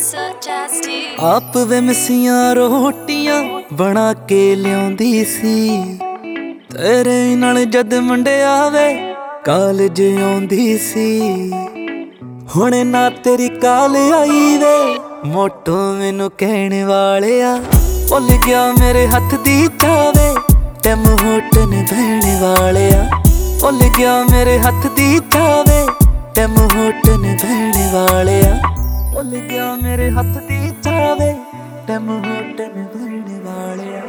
ਆਪ ਵੇ ਮਿੱਸੀਆਂ ਰੋਟੀਆਂ ਬਣਾ ਕੇ ਲਿਆਉਂਦੀ ਸੀ, ਤੇਰੇ ਨਾਲ ਜਦ ਮੁੰਡਿਆ ਵੇ ਕਾਲਜ ਆਉਂਦੀ ਸੀ। ਹੁਣ ਨਾ ਤੇਰੀ ਕਾਲ ਆਈ ਵੇ ਮੋਟੋ ਮੈਨੂੰ ਕਹਿਣ ਵਾਲਿਆ, ਭੁੱਲ ਗਿਆ ਮੇਰੇ ਹੱਥ ਦੀ ਚਾਵੇ ਟੈਮ ਹੋਟਨ ਬਹਿਣ ਵਾਲਿਆ, ਭੁੱਲ ਗਿਆ ਮੇਰੇ ਹੱਥ ਦੀ ਚਾਵੇ ਟੈਮ ਹੋਟਨ ਬਹਿਣ ਵਾਲਿਆ, ਭੁੱਲ ਗਿਆ ਮੇਰੇ ਹੱਥ ਦੀ ਚਾਵੇ ਟੈਮ ਹੋਟਨ ਬਹਿਣ ਵਾਲਿਆ।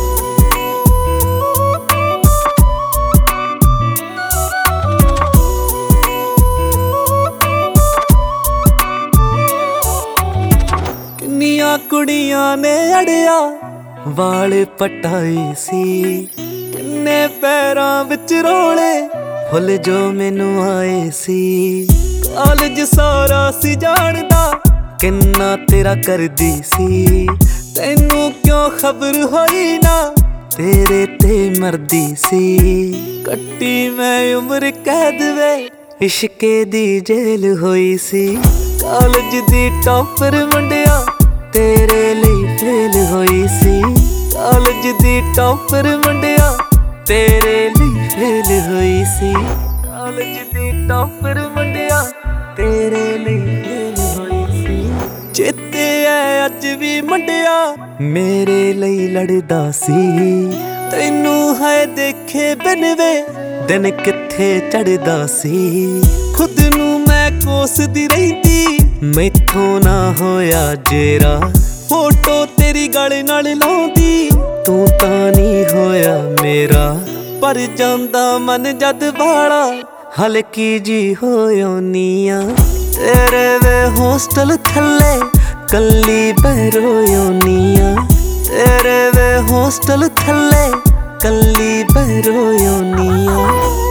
ਕਿੰਨੀਆਂ ਕੁੜੀਆਂ ਨੇ ਅੜਿਆ ਵਾਲ ਪਟਾਏ ਸੀ, ਕਿੰਨੇ ਪੈਰਾਂ ਵਿੱਚ ਰੋਲੇ ਫੁੱਲ ਜੋ ਮੈਨੂੰ ਆਏ ਸੀ। ਕਾਲਜ ਸਾਰਾ ਸੀ ਜਾਣਦਾ ਕਿੰਨਾ ਤੇਰਾ ਕਰਦੀ ਸੀ, ਤੈਨੂੰ ਕਿਉਂ ਖਬਰ ਹੋਈ ਨਾ ਤੇਰੇ ਤੇ ਮਰਦੀ ਸੀ। ਕੱਟੀ ਮੈਂ ਉਮਰ ਕੈਦ ਵੇ ਇਸ਼ਕੇ ਦੀ ਜੇਲ੍ਹ ਹੋਈ ਸੀ, ਕਾਲਜ ਦੀ ਟੌਪਰ ਮੁੰਡਿਆ ਤੇਰੇ ਲਈ ਫੇਲ ਹੋਈ ਸੀ, ਕਾਲਜ ਦੀ ਟੌਪਰ ਮੁੰਡਿਆ ਤੇਰੇ ਲਈ ਫੇਲ ਹੋਈ ਸੀ, ਕਾਲਜ ਦੀ ਟੌਪਰ ਮੁੰਡਿਆ ਤੇਰੇ ਲਈ ਫੇਲ ਹੋਈ ਸੀ। ਚੇਤੇ ਐ ਅੱਜ ਵੀ ਮੁੰਡਿਆ ਮੇਰੇ ਲਈ ਲੜਦਾ ਸੀ, ਤੈਨੂੰ ਹੈ ਦੇਖੇ ਬਿਨ ਵੇ ਦਿਨ ਕਿੱਥੇ ਚੜਦਾ ਸੀ। ਖੁਦ ਨੂੰ ਮੈਂ ਕੋਸਦੀ ਰਹਿੰਦੀ ਮੈਥੋਂ ਨਾ ਹੋਇਆ ਜੇਰਾ, ਫੋਟੋ ਤੇਰੀ ਗਲ ਨਾਲ ਲਾਉਂਦੀ ਤੂੰ ਤਾਂ ਨਹੀਂ ਹੋਇਆ ਮੇਰਾ। ਪਰ ਜਾਂਦਾ ਮਨ ਜਦ ਵਾਲਾ ਹਲਕੀ ਜੀ ਹੋਇਓਨੀਆਂ, ਤੇਰੇ ਵੇ ਹੋਸਟਲ ਥੱਲੇ ਕੱਲੀ ਬਹਿਰੋਇਓਨੀਆਂ, ਤੇਰੇ ਵੇ ਹੋਸਟਲ ਥੱਲੇ ਕੱਲੀ ਬਹਿਰੋਇਓਨੀਆਂ।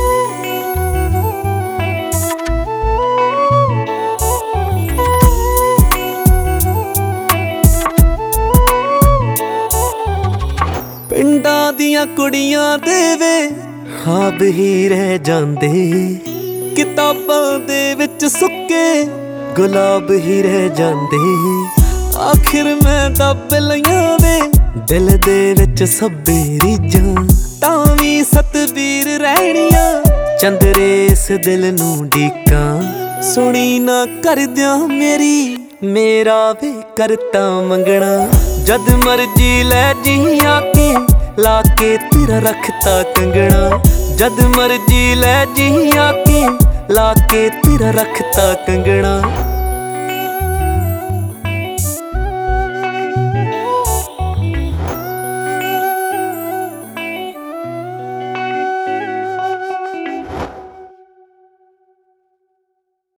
ਪਿੰਡਾਂ ਦੀਆਂ ਕੁੜੀਆਂ ਦੇ ਵੇ ਖਾਬ ਹੀ ਰਹਿ ਜਾਂਦੇ, ਕਿਤਾਬਾਂ ਦੇ ਵਿੱਚ ਸੁੱਕੇ ਗੁਲਾਬ ਹੀ ਰਹਿ ਜਾਂਦੇ। ਆਖਿਰ ਮੈਂ ਦੱਬ ਲਈਆਂ ਵੇ ਦਿਲ ਦੇ ਵਿੱਚ ਸਭੇ ਰੀਝਾਂ, ਤਾਂ ਵੀ ਸਤਬੀਰ ਰਹਿਣੀਆਂ ਚੰਦਰੇ ਇਸ ਦਿਲ ਨੂੰ ਡੀਕਾਂ। ਸੁਣੀ ਨਾ ਕਰਦਿਆਂ ਮੇਰੀ ਮੇਰਾ ਵੇ ਕਰਤਾ ਮੰਗਣਾ, ਜਦ ਮਰਜੀ ਲੈ ਜੀ ਆ ਕੇ ਲਾ ਕੇ ਤੇਰਾ ਰੱਖਤਾ ਕੰਗਣਾ, ਜਦ ਮਰਜੀ ਲੈ ਜੀ ਆ ਕੇ ਲਾ ਕੇ ਤੇਰਾ ਰੱਖਤਾ ਕੰਗਣਾ।